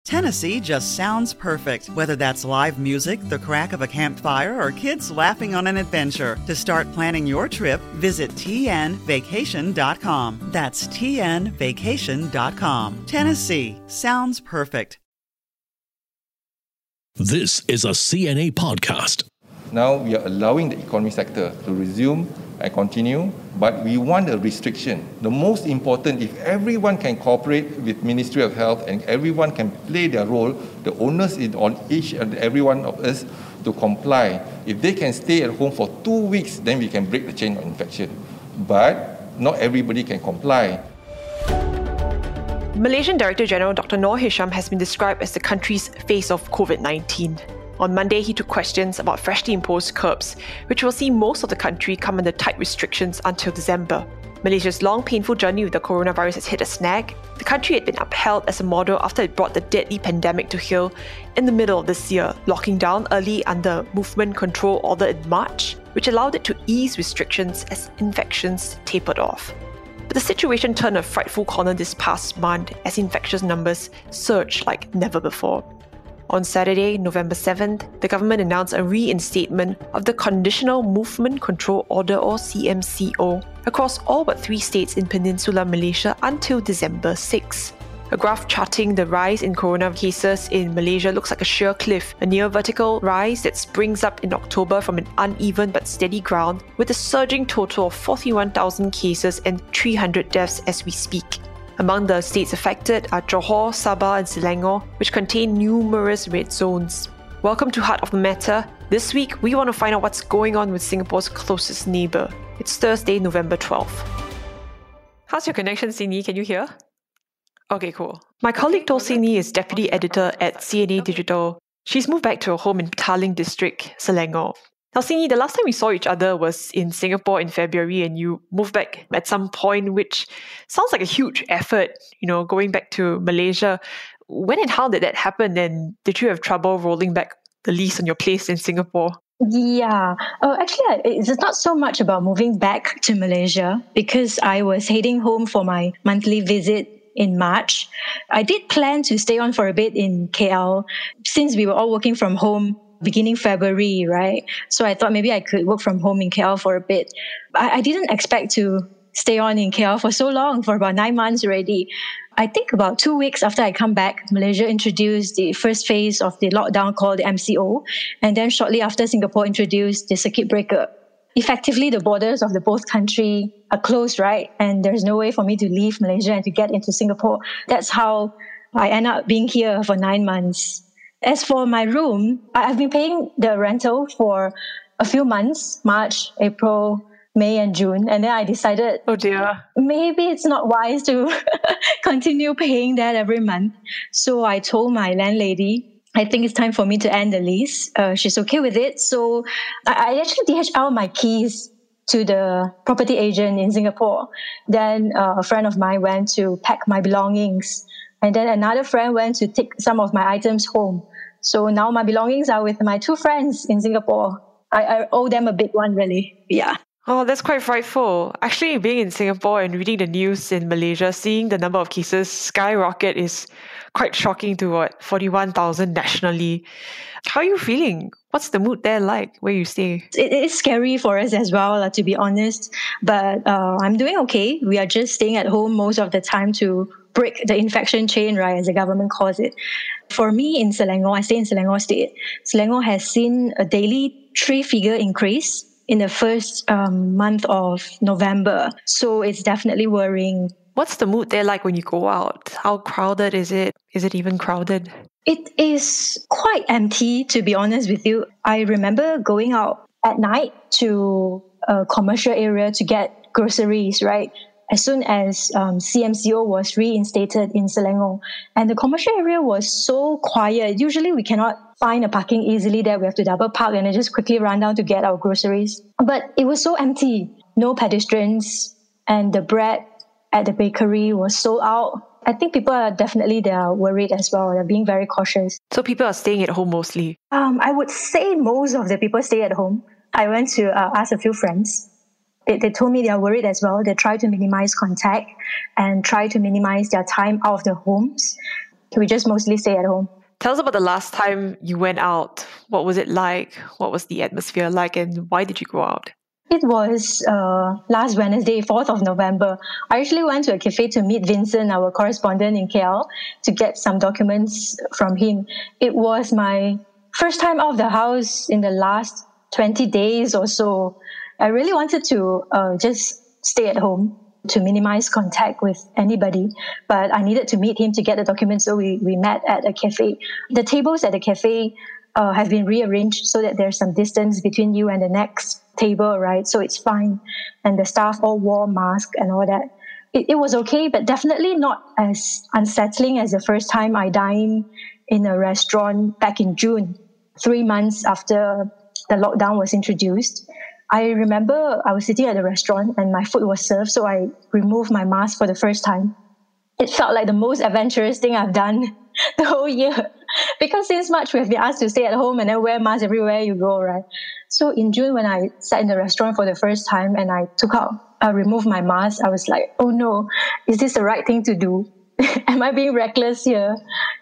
Tennessee just sounds perfect, whether that's live music, the crack of a campfire, or kids laughing on an adventure. To start planning your trip, visit tnvacation.com. That's tnvacation.com. Tennessee sounds perfect. This is a CNA podcast. Now we are allowing the economy sector to resume and continue, but we want a restriction. The most important, if everyone can cooperate with Ministry of Health and everyone can play their role, the onus is on each and every one of us to comply. If they can stay at home for 2 weeks, then we can break the chain of infection. But not everybody can comply. Malaysian Director General Dr. Noor Hisham has been described as the country's face of COVID-19. On Monday, he took questions about freshly imposed curbs, which will see most of the country come under tight restrictions until December. Malaysia's long, painful journey with the coronavirus has hit a snag. The country had been upheld as a model after it brought the deadly pandemic to heel in the middle of this year, locking down early under Movement Control Order in March, which allowed it to ease restrictions as infections tapered off. But the situation turned a frightful corner this past month as infectious numbers surged like never before. On Saturday, November 7th, the government announced a reinstatement of the Conditional Movement Control Order or CMCO across all but 3 states in Peninsular Malaysia until December 6. A graph charting the rise in corona cases in Malaysia looks like a sheer cliff, a near vertical rise that springs up in October from an uneven but steady ground, with a surging total of 41,000 cases and 300 deaths as we speak. Among the states affected are Johor, Sabah and Selangor, which contain numerous red zones. Welcome to Heart of the Matter. This week, we want to find out what's going on with Singapore's closest neighbour. It's Thursday, November 12th. How's your connection, Sini? Can you hear? Okay, cool. My colleague Tulsini is Deputy Editor at CNA Digital. She's moved back to her home in Petaling District, Selangor. Now, Sini, the last time we saw each other was in Singapore in February, and you moved back at some point, which sounds like a huge effort, going back to Malaysia. When and how did that happen, and did you have trouble rolling back the lease on your place in Singapore? Yeah. Actually, it's not so much about moving back to Malaysia because I was heading home for my monthly visit in March. I did plan to stay on for a bit in KL since we were all working from home beginning February, right? So I thought maybe I could work from home in KL for a bit. I didn't expect to stay on in KL for so long, for about 9 months already. I think about 2 weeks after I come back, Malaysia introduced the first phase of the lockdown called the MCO. And then shortly after, Singapore introduced the circuit breaker. Effectively, the borders of the both countries are closed, right? And there's no way for me to leave Malaysia and to get into Singapore. That's how I end up being here for 9 months. As for my room, I've been paying the rental for a few months, March, April, May and June. And then I decided, oh dear, maybe it's not wise to continue paying that every month. So I told my landlady, I think it's time for me to end the lease. She's okay with it. So I actually DHL my keys to the property agent in Singapore. Then a friend of mine went to pack my belongings. And then another friend went to take some of my items home. So now my belongings are with my 2 friends in Singapore. I owe them a big one, really. Yeah. Oh, that's quite frightful. Actually, being in Singapore and reading the news in Malaysia, seeing the number of cases skyrocket is quite shocking to 41,000 nationally. How are you feeling? What's the mood there like where you stay? It is scary for us as well, to be honest. But I'm doing okay. We are just staying at home most of the time to break the infection chain, right, as the government calls it. For me in Selangor, I stay in Selangor State. Selangor has seen a daily 3-figure increase in the first month of November. So it's definitely worrying. What's the mood there like when you go out? How crowded is it? Is it even crowded? It is quite empty, to be honest with you. I remember going out at night to a commercial area to get groceries, right? As soon as CMCO was reinstated in Selangor. And the commercial area was so quiet. Usually we cannot find a parking easily there. We have to double park and then just quickly run down to get our groceries. But it was so empty. No pedestrians. And the bread at the bakery was sold out. I think people are definitely they're worried as well. They're being very cautious. So people are staying at home mostly? I would say most of the people stay at home. I went to ask a few friends. They told me they are worried as well. They try to minimize contact and try to minimize their time out of the homes. We just mostly stay at home. Tell us about the last time you went out. What was it like? What was the atmosphere like? And why did you go out? It was last Wednesday, 4th of November. I actually went to a cafe to meet Vincent, our correspondent in KL, to get some documents from him. It was my first time out of the house in the last 20 days or so. I really wanted to just stay at home to minimize contact with anybody, but I needed to meet him to get the documents, so we met at a cafe. The tables at the cafe have been rearranged so that there's some distance between you and the next table, right? So it's fine. And the staff all wore masks and all that. It was okay, but definitely not as unsettling as the first time I dined in a restaurant back in June, 3 months after the lockdown was introduced. I remember I was sitting at the restaurant and my food was served, so I removed my mask for the first time. It felt like the most adventurous thing I've done the whole year, because since March we have been asked to stay at home and then wear masks everywhere you go, right? So in June, when I sat in the restaurant for the first time and I removed my mask, I was like, oh no, is this the right thing to do? Am I being reckless here?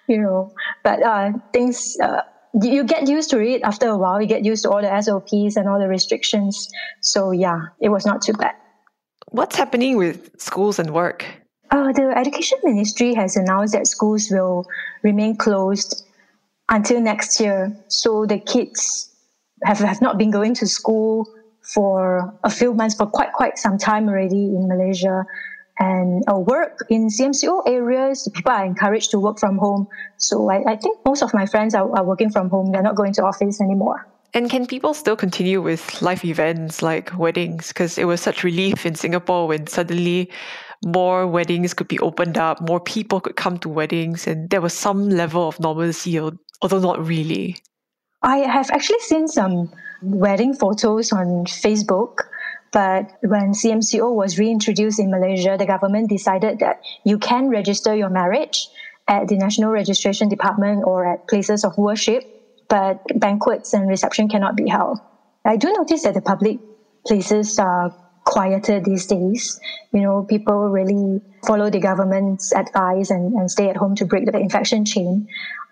But things... you get used to it after a while. You get used to all the SOPs and all the restrictions. So yeah, it was not too bad. What's happening with schools and work? The Education Ministry has announced that schools will remain closed until next year. So the kids have not been going to school for a few months, for quite some time already in Malaysia. And work in CMCO areas, people are encouraged to work from home. So I think most of my friends are working from home. They're not going to office anymore. And can people still continue with live events like weddings? Because it was such relief in Singapore when suddenly more weddings could be opened up, more people could come to weddings, and there was some level of normalcy, although not really. I have actually seen some wedding photos on Facebook. But when CMCO was reintroduced in Malaysia, the government decided that you can register your marriage at the National Registration Department or at places of worship, but banquets and reception cannot be held. I do notice that the public places are quieter these days. People really follow the government's advice and stay at home to break the infection chain.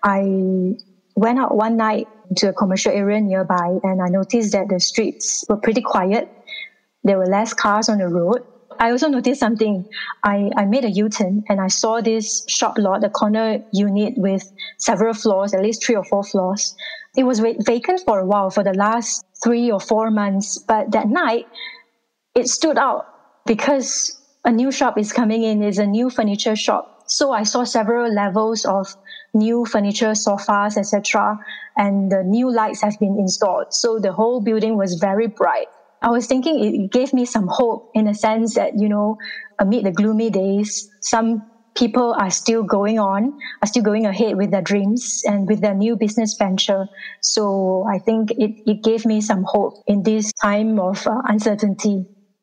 I went out one night to a commercial area nearby and I noticed that the streets were pretty quiet. There were less cars on the road. I also noticed something. I made a U-turn and I saw this shop lot, a corner unit with several floors, at least 3 or 4 floors. It was vacant for a while, for the last 3 or 4 months. But that night, it stood out because a new shop is coming in. It's a new furniture shop. So I saw several levels of new furniture, sofas, etc. And the new lights have been installed. So the whole building was very bright. I was thinking it gave me some hope in a sense that, amid the gloomy days, some people are still going ahead with their dreams and with their new business venture. So I think it gave me some hope in this time of uncertainty.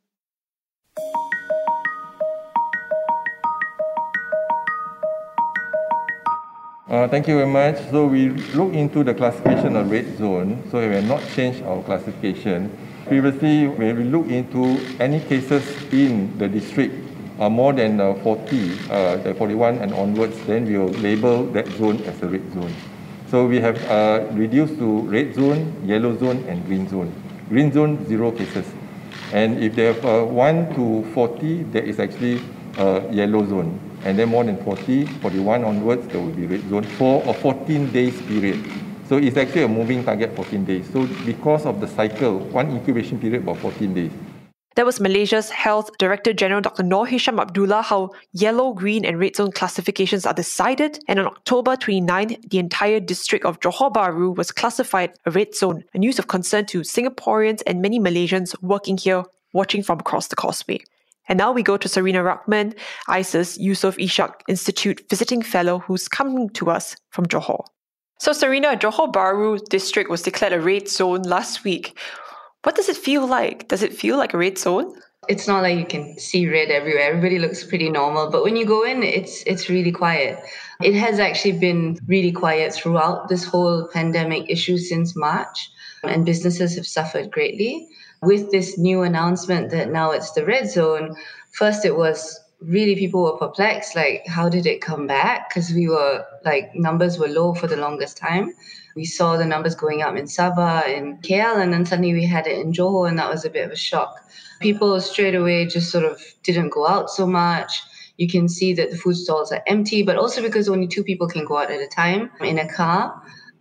Thank you very much. So we look into the classification of red zone. So we have not changed our classification. Previously, when we look into any cases in the district more than 40, 41 and onwards, then we will label that zone as a red zone. So we have reduced to red zone, yellow zone and green zone. Green zone, 0 cases. And if they have 1 to 40, that is actually yellow zone. And then more than 40, 41 onwards, there will be red zone for a 14 days period. So it's actually a moving target, 14 days. So because of the cycle, one incubation period about 14 days. That was Malaysia's Health Director General Dr. Noor Hisham Abdullah, how yellow, green and red zone classifications are decided. And on October 29th, the entire district of Johor Bahru was classified a red zone, a news of concern to Singaporeans and many Malaysians working here, watching from across the causeway. And now we go to Sarina Rahman, ISIS Yusof Ishak Institute visiting fellow who's coming to us from Johor. So Sarina, Johor Bahru district was declared a red zone last week. What does it feel like? Does it feel like a red zone? It's not like you can see red everywhere. Everybody looks pretty normal. But when you go in, it's really quiet. It has actually been really quiet throughout this whole pandemic issue since March. And businesses have suffered greatly. With this new announcement that now it's the red zone, first it was really people were perplexed, like, how did it come back? Because we were like, numbers were low for the longest time. We saw the numbers going up in Sabah, in KL, and then suddenly we had it in Johor, and that was a bit of a shock. People straight away just sort of didn't go out so much. You can see that the food stalls are empty, but also because only 2 people can go out at a time in a car.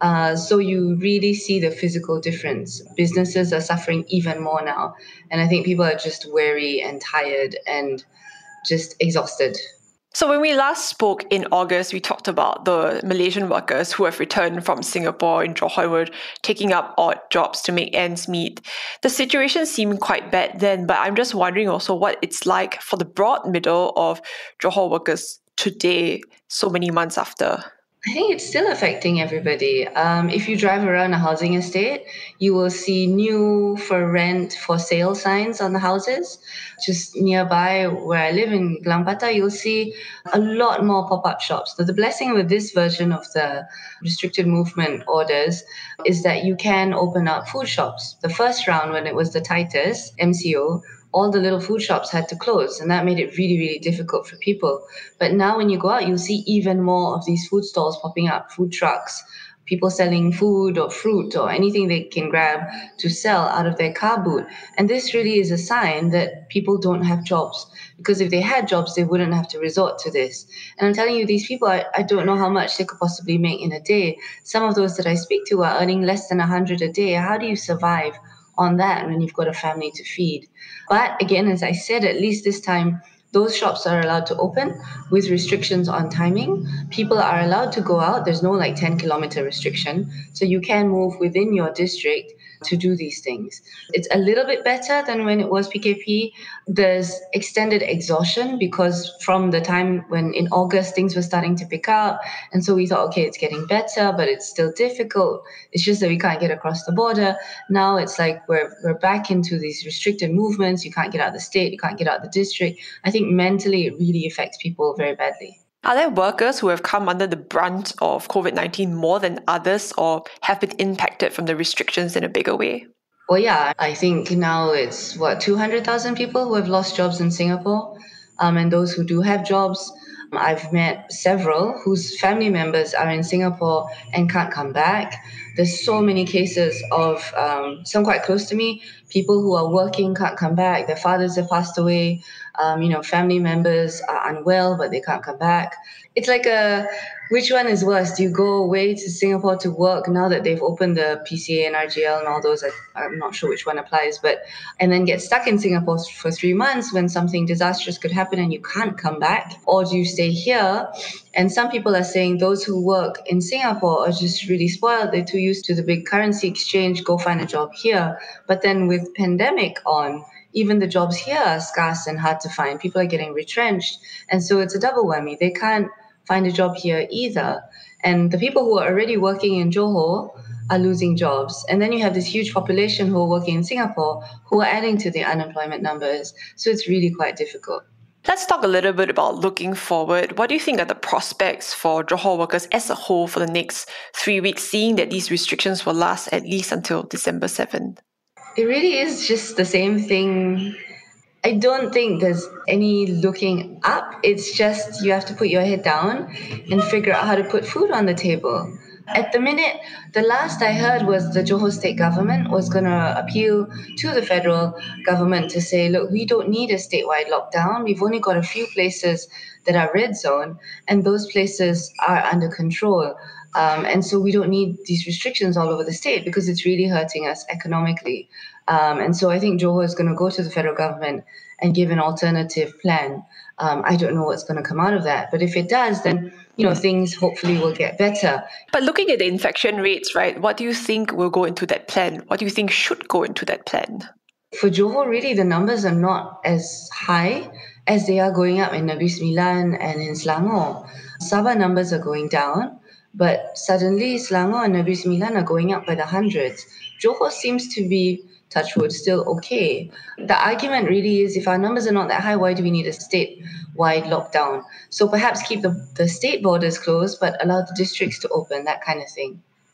So you really see the physical difference. Businesses are suffering even more now. And I think people are just weary and tired and just exhausted. So when we last spoke in August, we talked about the Malaysian workers who have returned from Singapore in Johor were taking up odd jobs to make ends meet. The situation seemed quite bad then, but I'm just wondering also what it's like for the broad middle of Johor workers today, so many months after. I think it's still affecting everybody. If you drive around a housing estate, you will see new for rent, for sale signs on the houses. Just nearby where I live in Glang Patah, you'll see a lot more pop-up shops. So the blessing with this version of the restricted movement orders is that you can open up food shops. The first round, when it was the tightest, MCO, all the little food shops had to close, and that made it really, really difficult for people. But now when you go out, you'll see even more of these food stalls popping up, food trucks, people selling food or fruit or anything they can grab to sell out of their car boot. And this really is a sign that people don't have jobs, because if they had jobs, they wouldn't have to resort to this. And I'm telling you, these people, I don't know how much they could possibly make in a day. Some of those that I speak to are earning less than 100 a day. How do you survive on that when you've got a family to feed? But again, as I said, at least this time, those shops are allowed to open with restrictions on timing. People are allowed to go out. There's no like 10-kilometer restriction. So you can move within your district to do these things. It's a little bit better than when it was PKP. There's extended exhaustion because from the time when in August things were starting to pick up. And so we thought, okay, it's getting better, but it's still difficult. It's just that we can't get across the border. Now it's like we're back into these restricted movements. You can't get out of the state. You can't get out of the district. I think mentally it really affects people very badly. Are there workers who have come under the brunt of COVID-19 more than others or have been impacted from the restrictions in a bigger way? Well, yeah, I think now it's 200,000 people who have lost jobs in Singapore. And those who do have jobs, I've met several whose family members are in Singapore and can't come back. There's so many cases of some quite close to me, people who are working, can't come back. Their fathers have passed away. Family members are unwell, but they can't come back. It's like which one is worse? Do you go away to Singapore to work now that they've opened the PCA and RGL and all those? I'm not sure which one applies, and then get stuck in Singapore for 3 months when something disastrous could happen and you can't come back? Or do you stay here? And some people are saying those who work in Singapore are just really spoiled. They're too used to the big currency exchange, go find a job here. But then with pandemic on, even the jobs here are scarce and hard to find. People are getting retrenched. And so it's a double whammy. They can't find a job here either. And the people who are already working in Johor are losing jobs. And then you have this huge population who are working in Singapore who are adding to the unemployment numbers. So it's really quite difficult. Let's talk a little bit about looking forward. What do you think are the prospects for Johor workers as a whole for the next 3 weeks, seeing that these restrictions will last at least until December 7th? It really is just the same thing. I don't think there's any looking up. It's just you have to put your head down and figure out how to put food on the table. At the minute, the last I heard was the Johor state government was going to appeal to the federal government to say, look, we don't need a statewide lockdown. We've only got a few places that are red zone, and those places are under control. And so we don't need these restrictions all over the state because it's really hurting us economically. And so I think Johor is going to go to the federal government and give an alternative plan. I don't know what's going to come out of that. But if it does, then things hopefully will get better. But looking at the infection rates, right, what do you think will go into that plan? What do you think should go into that plan? For Johor, really, the numbers are not as high as they are going up in Negeri Sembilan and in Selangor. Sabah numbers are going down, but suddenly Selangor and Negeri Sembilan are going up by the hundreds. Johor seems to be, touch wood, still okay. The argument really is if our numbers are not that high, why do we need a state-wide lockdown? So perhaps keep the state borders closed, but allow the districts to open, that kind of thing.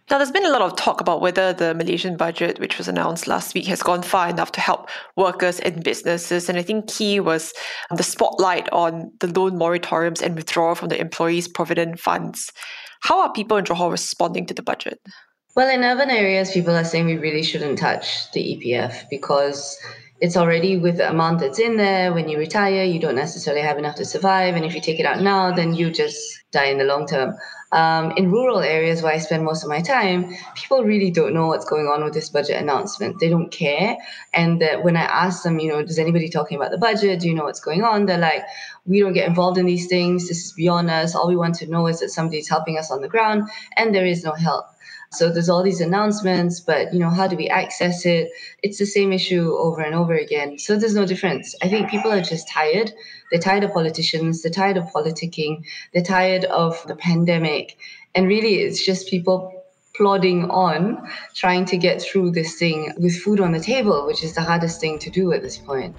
Now, there's been a lot of talk about whether the Malaysian budget, which was announced last week, has gone far enough to help workers and businesses. And I think key was the spotlight on the loan moratoriums and withdrawal from the employees' provident funds. How are people in Johor responding to the budget? Well, in urban areas, people are saying we really shouldn't touch the EPF because it's already with the amount that's in there. When you retire, you don't necessarily have enough to survive. And if you take it out now, then you just die in the long term. In rural areas where I spend most of my time, people really don't know what's going on with this budget announcement. They don't care. And when I ask them, does anybody talking about the budget? Do you know what's going on? They're like, we don't get involved in these things. This is beyond us. All we want to know is that somebody's helping us on the ground, and there is no help. So there's all these announcements, but how do we access it? It's the same issue over and over again. So there's no difference. I think people are just tired. They're tired of politicians. They're tired of politicking. They're tired of the pandemic. And really, it's just people plodding on, trying to get through this thing with food on the table, which is the hardest thing to do at this point.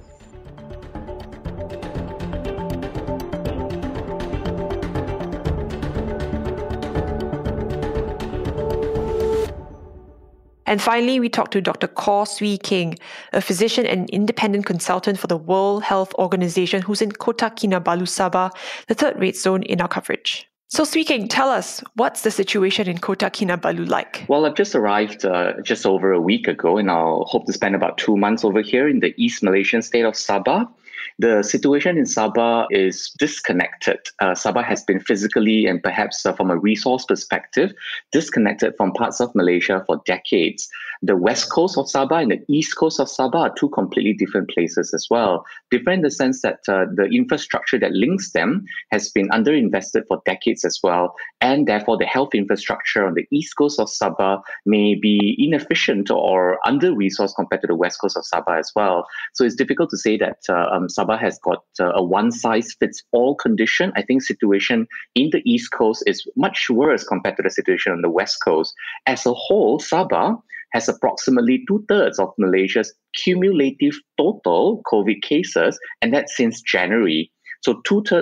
And finally, we talked to Dr. Kaw Swee King, a physician and independent consultant for the World Health Organization who's in Kota Kinabalu, Sabah, the third red zone in our coverage. So Swee King, tell us, what's the situation in Kota Kinabalu like? Well, I've just arrived just over a week ago, and I'll hope to spend about 2 months over here in the East Malaysian state of Sabah. The situation in Sabah is disconnected. Sabah has been physically and perhaps from a resource perspective disconnected from parts of Malaysia for decades. The west coast of Sabah and the east coast of Sabah are two completely different places as well. Different in the sense that the infrastructure that links them has been underinvested for decades as well, and therefore the health infrastructure on the east coast of Sabah may be inefficient or under-resourced compared to the west coast of Sabah as well. So it's difficult to say that Sabah has got a one-size-fits-all condition. I think situation in the East Coast is much worse compared to the situation on the West Coast. As a whole, Sabah has approximately 2/3 of Malaysia's cumulative total COVID cases, and that's since January. So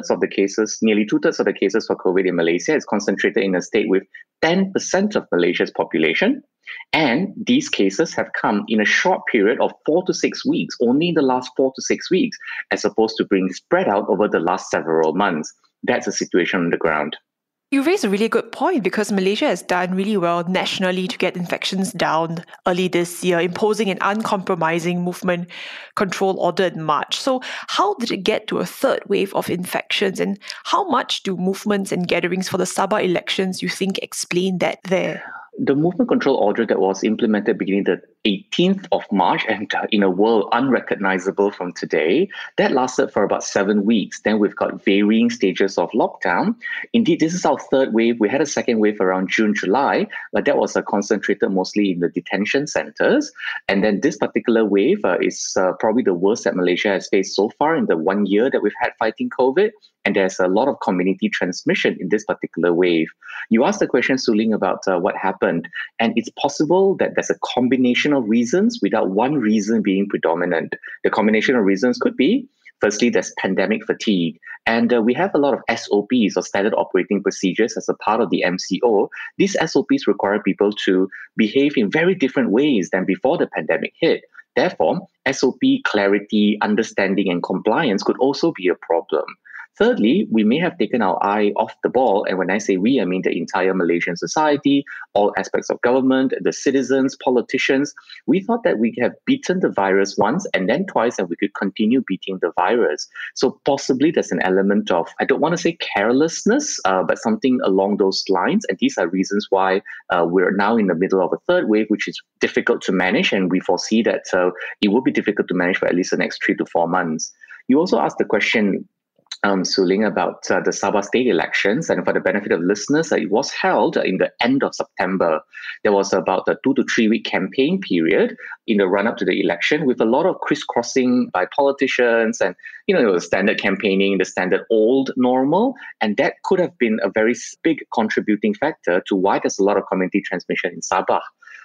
nearly two-thirds of the cases for COVID in Malaysia is concentrated in a state with 10% of Malaysia's population. And these cases have come in a short period of 4 to 6 weeks, only in the last 4 to 6 weeks, as opposed to being spread out over the last several months. That's the situation on the ground. You raise a really good point because Malaysia has done really well nationally to get infections down early this year, imposing an uncompromising movement control order in March. So how did it get to a third wave of infections, and how much do movements and gatherings for the Sabah elections you think explain that there? The movement control order that was implemented beginning the 18th of March and in a world unrecognizable from today, that lasted for about 7 weeks. Then we've got varying stages of lockdown. Indeed, this is our third wave. We had a second wave around June, July, but that was concentrated mostly in the detention centers. And then this particular wave is probably the worst that Malaysia has faced so far in the 1 year that we've had fighting COVID. And there's a lot of community transmission in this particular wave. You asked the question, Suling, about what happened. And it's possible that there's a combination of reasons without one reason being predominant. The combination of reasons could be, firstly, there's pandemic fatigue. And we have a lot of SOPs, or standard operating procedures, as a part of the MCO. These SOPs require people to behave in very different ways than before the pandemic hit. Therefore, SOP clarity, understanding, and compliance could also be a problem. Thirdly, we may have taken our eye off the ball, and when I say we, I mean the entire Malaysian society, all aspects of government, the citizens, politicians. We thought that we have beaten the virus once and then twice, and we could continue beating the virus. So possibly there's an element of, I don't want to say carelessness, but something along those lines. And these are reasons why we're now in the middle of a third wave, which is difficult to manage, and we foresee that it will be difficult to manage for at least the next 3 to 4 months. You also asked the question, Suling, about the Sabah state elections, and for the benefit of listeners, it was held in the end of September. There was about a 2 to 3 week campaign period in the run-up to the election, with a lot of crisscrossing by politicians, and the standard campaigning, the standard old normal, and that could have been a very big contributing factor to why there's a lot of community transmission in Sabah.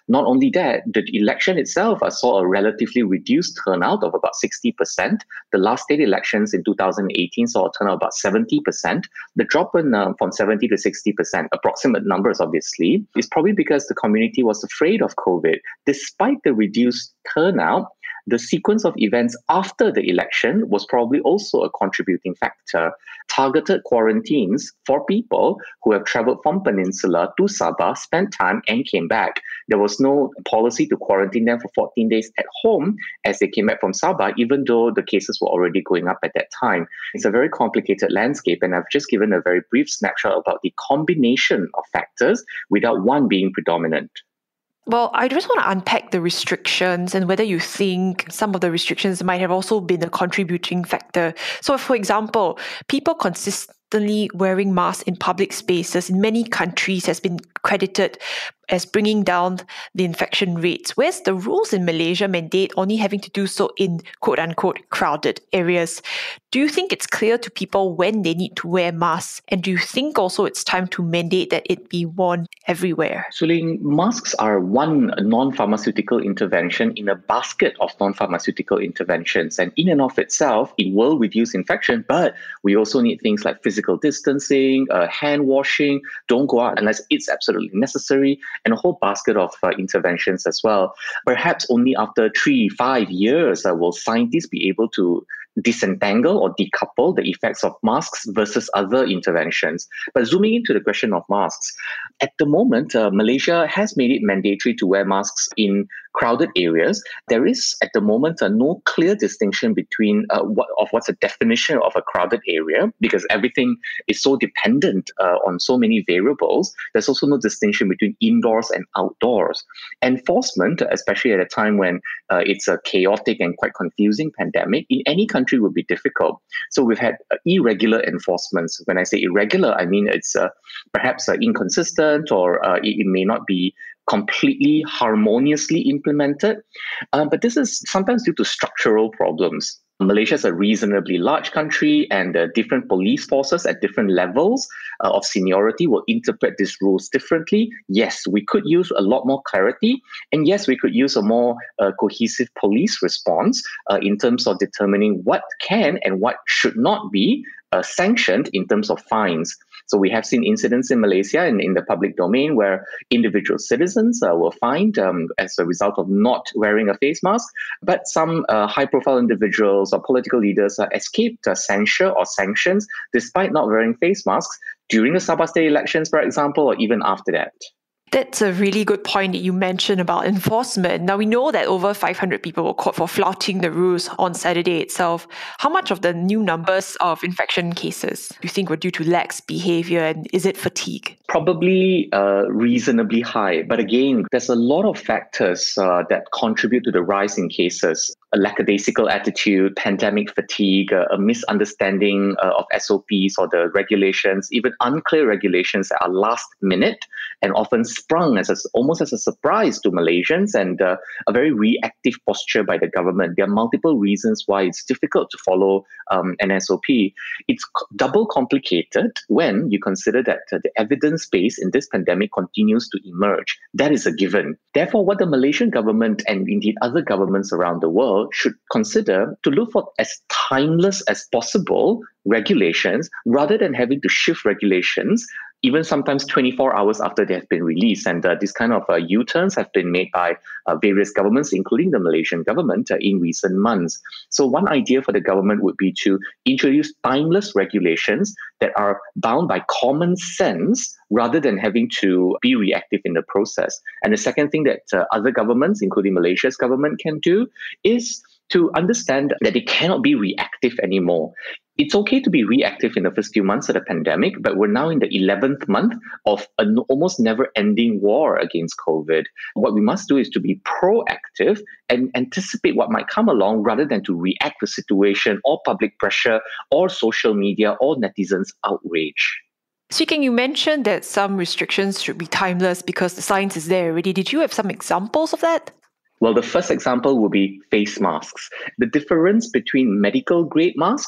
Not only that, the election itself saw a relatively reduced turnout of about 60%. The last state elections in 2018 saw a turnout of about 70%. The drop from 70 to 60%, approximate numbers obviously, is probably because the community was afraid of COVID. Despite the reduced turnout, the sequence of events after the election was probably also a contributing factor. Targeted quarantines for people who have traveled from Peninsula to Sabah, spent time and came back. There was no policy to quarantine them for 14 days at home as they came back from Sabah, even though the cases were already going up at that time. It's a very complicated landscape, and I've just given a very brief snapshot about the combination of factors without one being predominant. Well, I just want to unpack the restrictions and whether you think some of the restrictions might have also been a contributing factor. So, for example, people consistently wearing masks in public spaces in many countries has been credited as bringing down the infection rates, whereas the rules in Malaysia mandate only having to do so in quote-unquote crowded areas. Do you think it's clear to people when they need to wear masks? And do you think also it's time to mandate that it be worn everywhere? Suling, masks are one non-pharmaceutical intervention in a basket of non-pharmaceutical interventions. And in and of itself, it will reduce infection, but we also need things like physical distancing, hand washing, don't go out unless it's absolutely necessary, and a whole basket of interventions as well. Perhaps only after 3-5 years will scientists be able to disentangle or decouple the effects of masks versus other interventions. But zooming into the question of masks, at the moment, Malaysia has made it mandatory to wear masks in crowded areas. There is, at the moment, no clear distinction between what's a definition of a crowded area, because everything is so dependent on so many variables. There's also no distinction between indoors and outdoors. Enforcement, especially at a time when it's a chaotic and quite confusing pandemic, in any country would be difficult. So we've had irregular enforcements. When I say irregular, I mean it's perhaps inconsistent, or it may not be completely harmoniously implemented. But this is sometimes due to structural problems. Malaysia is a reasonably large country, and different police forces at different levels of seniority will interpret these rules differently. Yes, we could use a lot more clarity, and yes, we could use a more cohesive police response in terms of determining what can and what should not be sanctioned in terms of fines. So we have seen incidents in Malaysia and in the public domain where individual citizens were fined as a result of not wearing a face mask, but some high-profile individuals or political leaders escaped censure or sanctions despite not wearing face masks during the Sabah state elections, for example, or even after that. That's a really good point that you mentioned about enforcement. Now, we know that over 500 people were caught for flouting the rules on Saturday itself. How much of the new numbers of infection cases do you think were due to lax behavior, and is it fatigue? Probably reasonably high. But again, there's a lot of factors that contribute to the rise in cases. A lackadaisical attitude, pandemic fatigue, a misunderstanding of SOPs or the regulations, even unclear regulations that are last minute and often sprung almost as a surprise to Malaysians, and a very reactive posture by the government. There are multiple reasons why it's difficult to follow an SOP. It's double complicated when you consider that the evidence base in this pandemic continues to emerge. That is a given. Therefore, what the Malaysian government and indeed other governments around the world should consider to look for as timeless as possible regulations rather than having to shift regulations even sometimes 24 hours after they have been released. And these kind of U-turns have been made by various governments, including the Malaysian government, in recent months. So one idea for the government would be to introduce timeless regulations that are bound by common sense rather than having to be reactive in the process. And the second thing that other governments, including Malaysia's government, can do is to understand that they cannot be reactive anymore. It's okay to be reactive in the first few months of the pandemic, but we're now in the 11th month of an almost never-ending war against COVID. What we must do is to be proactive and anticipate what might come along rather than to react to situation or public pressure or social media or netizens' outrage. Swee Kheng, you mentioned that some restrictions should be timeless because the science is there already. Did you have some examples of that? Well, the first example would be face masks. The difference between medical grade masks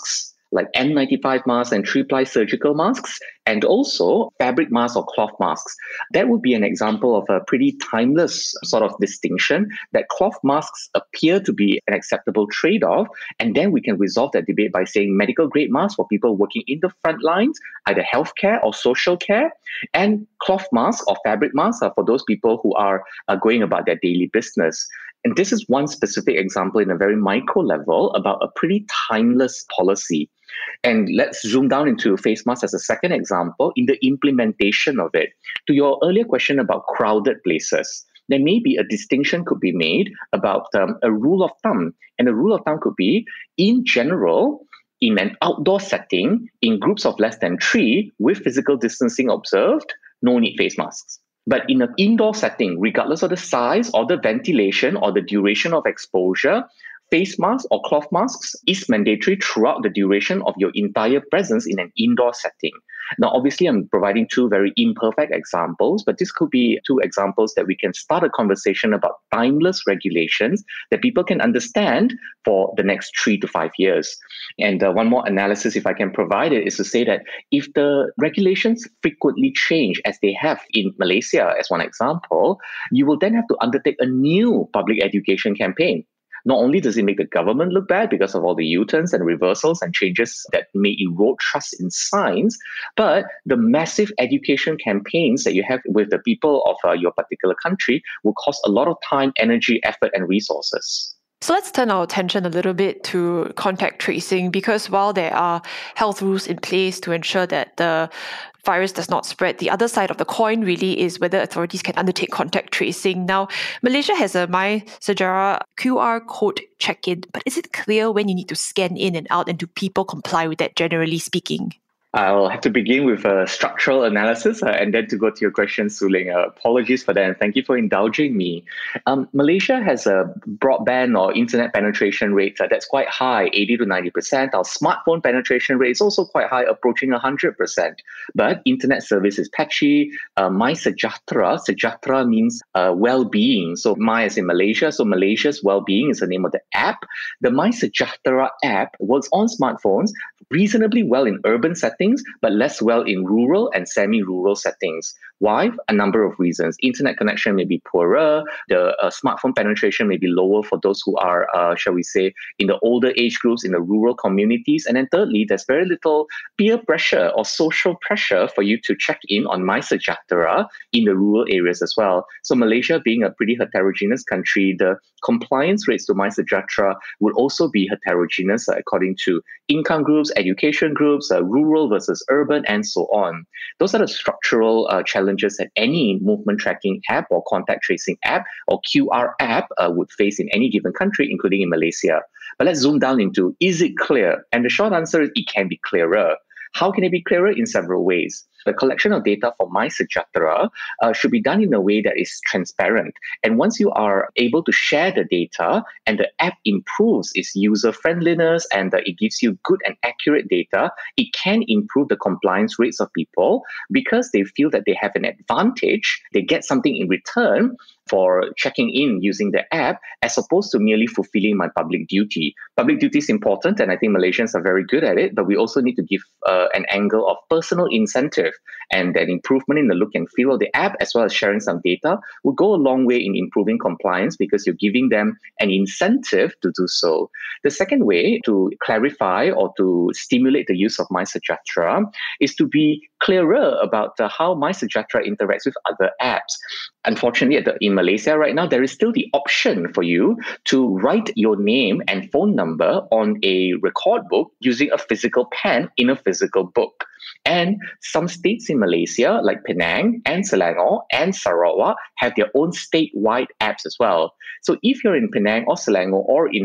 like N95 masks and 3-ply surgical masks, and also fabric masks or cloth masks. That would be an example of a pretty timeless sort of distinction, that cloth masks appear to be an acceptable trade-off, and then we can resolve that debate by saying medical grade masks for people working in the front lines, either healthcare or social care, and cloth masks or fabric masks are for those people who are going about their daily business. And this is one specific example in a very micro level about a pretty timeless policy. And let's zoom down into face masks as a second example in the implementation of it. To your earlier question about crowded places, there may be a distinction could be made about a rule of thumb. And the rule of thumb could be, in general, in an outdoor setting, in groups of less than 3, with physical distancing observed, no need face masks. But in an indoor setting, regardless of the size or the ventilation or the duration of exposure, face masks or cloth masks is mandatory throughout the duration of your entire presence in an indoor setting. Now, obviously, I'm providing 2 very imperfect examples, but this could be 2 examples that we can start a conversation about timeless regulations that people can understand for the next 3 to 5 years. And one more analysis, if I can provide it, is to say that if the regulations frequently change, as they have in Malaysia, as one example, you will then have to undertake a new public education campaign. Not only does it make the government look bad because of all the U-turns and reversals and changes that may erode trust in science, but the massive education campaigns that you have with the people of your particular country will cost a lot of time, energy, effort, and resources. So let's turn our attention a little bit to contact tracing, because while there are health rules in place to ensure that the virus does not spread, the other side of the coin really is whether authorities can undertake contact tracing. Now, Malaysia has a MySejarah QR code check-in, but is it clear when you need to scan in and out, and do people comply with that, generally speaking? I'll have to begin with a structural analysis and then to go to your question, Su-Ling. Apologies for that, and thank you for indulging me. Malaysia has a broadband or internet penetration rate that's quite high, 80 to 90%. Our smartphone penetration rate is also quite high, approaching 100%. But internet service is patchy. MySejahtera, Sejahtera means well-being. So My as in Malaysia, so Malaysia's well-being is the name of the app. The MySejahtera app works on smartphones reasonably well in urban settings, but less well in rural and semi-rural settings. Why? A number of reasons. Internet connection may be poorer, the smartphone penetration may be lower for those who are, shall we say, in the older age groups, in the rural communities. And then thirdly, there's very little peer pressure or social pressure for you to check in on MySejahtera in the rural areas as well. So Malaysia being a pretty heterogeneous country, the compliance rates to MySejahtera would also be heterogeneous according to income groups, education groups, rural versus urban, and so on. Those are the structural challenges that any movement tracking app or contact tracing app or QR app would face in any given country, including in Malaysia. But let's zoom down into, is it clear? And the short answer is it can be clearer. How can it be clearer? In several ways. The collection of data for MySejahtera should be done in a way that is transparent. And once you are able to share the data and the app improves its user friendliness and it gives you good and accurate data, it can improve the compliance rates of people because they feel that they have an advantage. They get something in return for checking in using the app, as opposed to merely fulfilling my public duty. Public duty is important, and I think Malaysians are very good at it, but we also need to give an angle of personal incentive, and an improvement in the look and feel of the app, as well as sharing some data, will go a long way in improving compliance because you're giving them an incentive to do so. The second way to clarify or to stimulate the use of MySejahtera is to be clearer about how MySejahtera interacts with other apps. Unfortunately, in Malaysia right now, there is still the option for you to write your name and phone number on a record book using a physical pen in a physical book. And some states in Malaysia, like Penang and Selangor and Sarawak, have their own statewide apps as well. So if you're in Penang or Selangor or in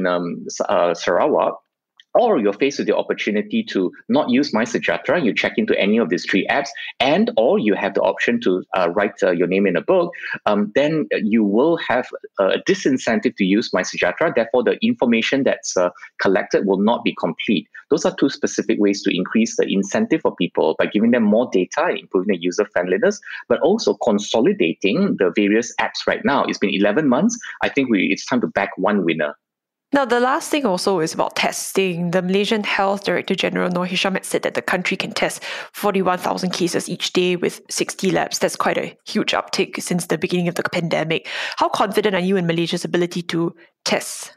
Sarawak, or you're faced with the opportunity to not use MySejahtera, you check into any of these 3 apps, and or you have the option to write your name in a book, then you will have a disincentive to use MySejahtera. Therefore, the information that's collected will not be complete. Those are 2 specific ways to increase the incentive for people by giving them more data and improving the user friendliness, but also consolidating the various apps right now. It's been 11 months. I think it's time to back one winner. Now, the last thing also is about testing. The Malaysian Health Director General Noor Hisham had said that the country can test 41,000 cases each day with 60 labs. That's quite a huge uptick since the beginning of the pandemic. How confident are you in Malaysia's ability to test?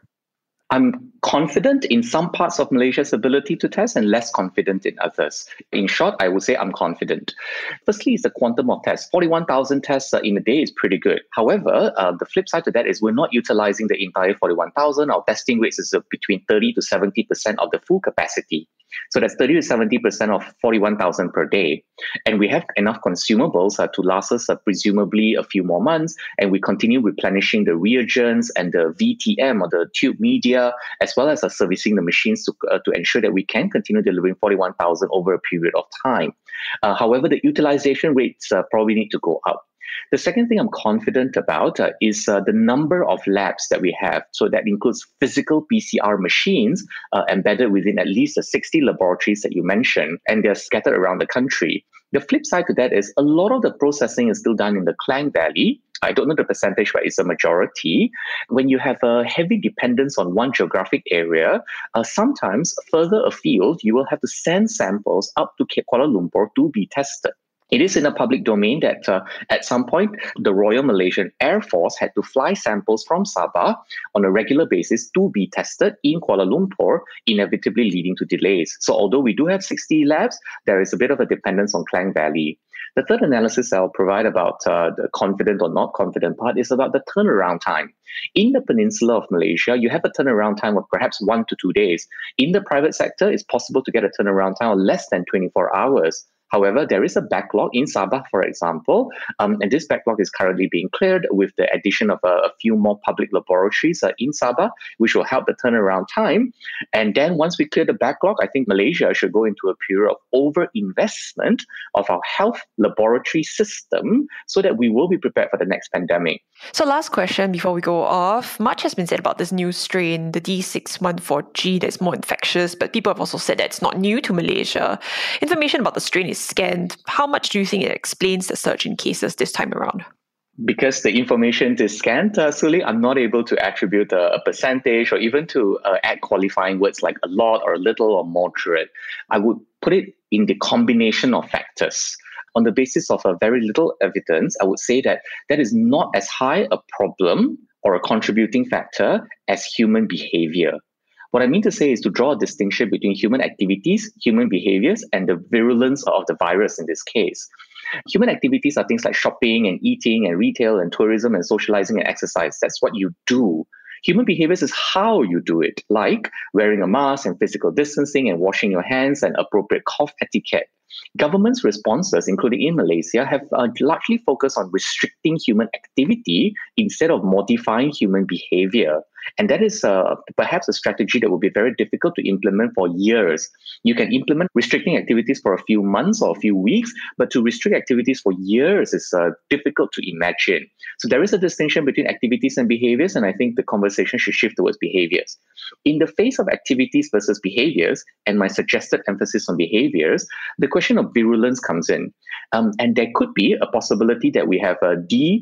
I'm confident in some parts of Malaysia's ability to test and less confident in others. In short, I would say I'm confident. Firstly, is the quantum of tests. 41,000 tests in a day is pretty good. However, the flip side to that is we're not utilizing the entire 41,000. Our testing rates is between 30 to 70% of the full capacity. So that's 30 to 70% of 41,000 per day. And we have enough consumables to last us presumably a few more months. And we continue replenishing the reagents and the VTM or the tube media, as well as servicing the machines to ensure that we can continue delivering 41,000 over a period of time. However, the utilization rates probably need to go up. The second thing I'm confident about is the number of labs that we have. So that includes physical PCR machines embedded within at least the 60 laboratories that you mentioned, and they're scattered around the country. The flip side to that is a lot of the processing is still done in the Klang Valley. I don't know the percentage, but it's a majority. When you have a heavy dependence on one geographic area, sometimes further afield, you will have to send samples up to Kuala Lumpur to be tested. It is in a public domain that at some point, the Royal Malaysian Air Force had to fly samples from Sabah on a regular basis to be tested in Kuala Lumpur, inevitably leading to delays. So although we do have 60 labs, there is a bit of a dependence on Klang Valley. The third analysis I'll provide about the confident or not confident part is about the turnaround time. In the peninsula of Malaysia, you have a turnaround time of perhaps 1 to 2 days. In the private sector, it's possible to get a turnaround time of less than 24 hours. However, there is a backlog in Sabah, for example, and this backlog is currently being cleared with the addition of a few more public laboratories in Sabah, which will help the turnaround time. And then once we clear the backlog, I think Malaysia should go into a period of overinvestment of our health laboratory system so that we will be prepared for the next pandemic. So last question before we go off. Much has been said about this new strain, the D614G, that's more infectious, but people have also said that it's not new to Malaysia. Information about the strain is scanned. How much do you think it explains the surge in cases this time around? Because the information is scanned, Suli, I'm not able to attribute a percentage or even to add qualifying words like a lot or a little or moderate. I would put it in the combination of factors. On the basis of a very little evidence, I would say that that is not as high a problem or a contributing factor as human behavior. What I mean to say is to draw a distinction between human activities, human behaviors, and the virulence of the virus in this case. Human activities are things like shopping and eating and retail and tourism and socializing and exercise. That's what you do. Human behaviors is how you do it, like wearing a mask and physical distancing and washing your hands and appropriate cough etiquette. Government's responses, including in Malaysia, have largely focused on restricting human activity instead of modifying human behavior. And that is perhaps a strategy that will be very difficult to implement for years. You can implement restricting activities for a few months or a few weeks, but to restrict activities for years is difficult to imagine. So there is a distinction between activities and behaviors, and I think the conversation should shift towards behaviors. In the face of activities versus behaviors, and my suggested emphasis on behaviors, the question of virulence comes in. And there could be a possibility that we have a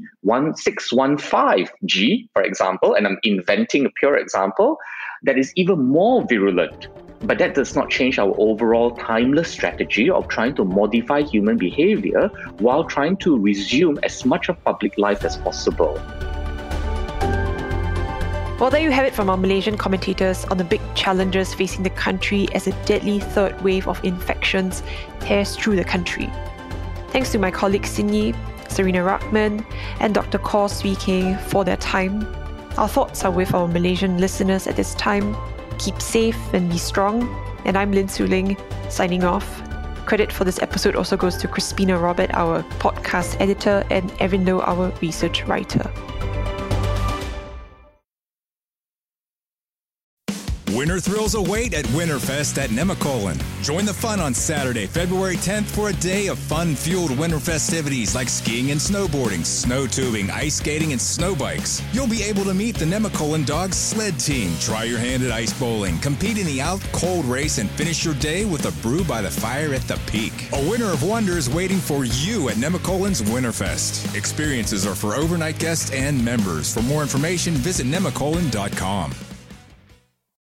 D1615G, for example, and I'm inventing a pure example, that is even more virulent. But that does not change our overall timeless strategy of trying to modify human behavior while trying to resume as much of public life as possible. Well, there you have it from our Malaysian commentators on the big challenges facing the country as a deadly third wave of infections tears through the country. Thanks to my colleagues Sinyi, Serena Rahman, and Dr. Kaur Swee Kheng for their time. Our thoughts are with our Malaysian listeners at this time. Keep safe and be strong. And I'm Lin Su-Ling, signing off. Credit for this episode also goes to Crispina Robert, our podcast editor, and Evan Low, our research writer. Winter thrills await at Winterfest at Nemacolin. Join the fun on Saturday, February 10th for a day of fun-fueled winter festivities like skiing and snowboarding, snow tubing, ice skating, and snow bikes. You'll be able to meet the Nemacolin Dogs sled team, try your hand at ice bowling, compete in the out-cold race, and finish your day with a brew by the fire at the peak. A winter of wonders waiting for you at Nemacolin's Winterfest. Experiences are for overnight guests and members. For more information, visit nemacolin.com.